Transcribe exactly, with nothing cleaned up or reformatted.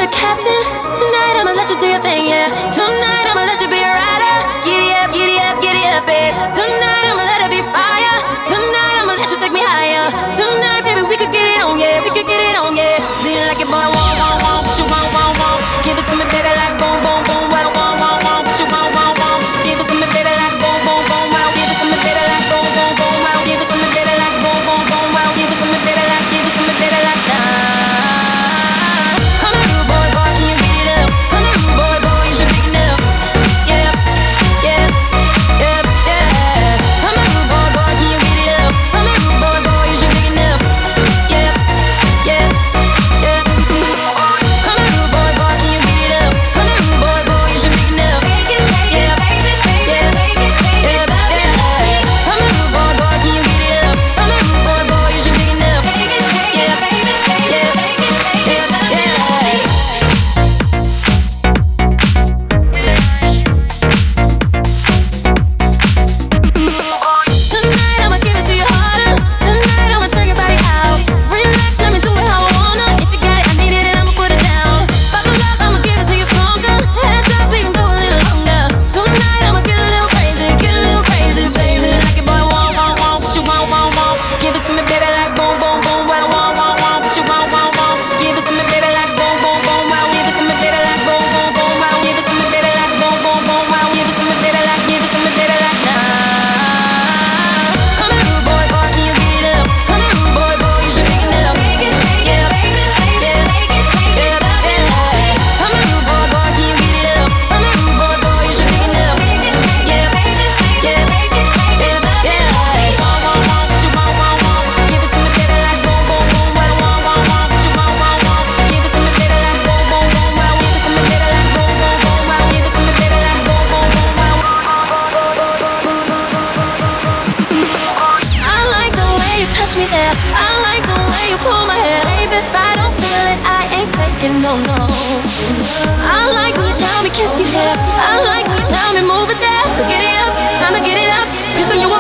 the captain. Tonight I'ma let you do your thing, yeah. Tonight I'ma let you be a rider. Giddy up, giddy up, giddy up, babe. Tonight I'ma let it be fire. Tonight I'ma let you take me higher. Tonight, baby, we could get it on, yeah. We could get it on, yeah. Do you like it, boy? Want, want, want. What you want, want, want. Give it to me, baby, like boom, boom, boom. Well, want, want, want. What you want, want, want. Give it to me, baby, like boom, boom, boom. Well, give it to me, baby, like boom, boom, boom. Well, give it to me, baby, like boom, boom, boom. Well, give it to me, baby, like, give it to me, baby, like nah. Come here, rude boy, boy, can you get it up? Come here, rude boy, boy, is you big enough? Yeah, yeah, yeah, yeah. Come here, rude boy, boy, can you get it up? Come here, rude boy, boy, is you big enough? Yeah, yeah, yeah. Come here, rude boy, boy, can you get it up? Come here, rude boy, boy, is you big enough? Yeah, yeah, yeah, yeah. Come here, rude boy, boy, can you get it up? Come here, rude boy, boy, is you big enough? Yeah, yeah, yeah, yeah. Tonight I'ma give it to you harder. Tonight I'ma turn your body out. Relax, let me do it how I wanna. If you got it, I need it, and I'ma put it down. Buckle up, I'ma give it to you stronger. Hands up, we can go a little longer. Tonight I'ma get a little crazy, get a little crazy, baby. Like it, boy, want, want, want. What you want, want, want. Give it to me, baby, like boom, boom, boom. Well, want, want, want. What you want, want, want. Give it to me, baby, like boom, boom, boom. Well, give it to me, baby, like boom, boom, boom. Well, give it to me, baby, like boom, boom, boom. Well, give it to me, baby, like, give it to me, baby, like nah. Come here, rude boy, boy, can you get it up? Come here, rude boy, boy, is you big enough? Yeah, yeah, yeah, yeah. Come here, rude boy, boy, can you get it up? Come here, rude boy, boy, is you big enough? Yeah, yeah, yeah, yeah. Want, want, want, what you want, want, want. Give it to me, baby, like boom, boom, boom. Well, want, want, want, what you want, want, want. Give it to me, baby, like boom, boom, boom. Well, give it to me, baby, like boom, boom, boom. Well, give it to me, baby, like boom, boom, boom. Well, I like the way you touch me there. I like the way you pull my hair. Baby, if I don't feel it, I ain't faking, no, no. I like when you tell me kiss your hair. I like when you tell me move it there. So get it up, time to get it up. You say you want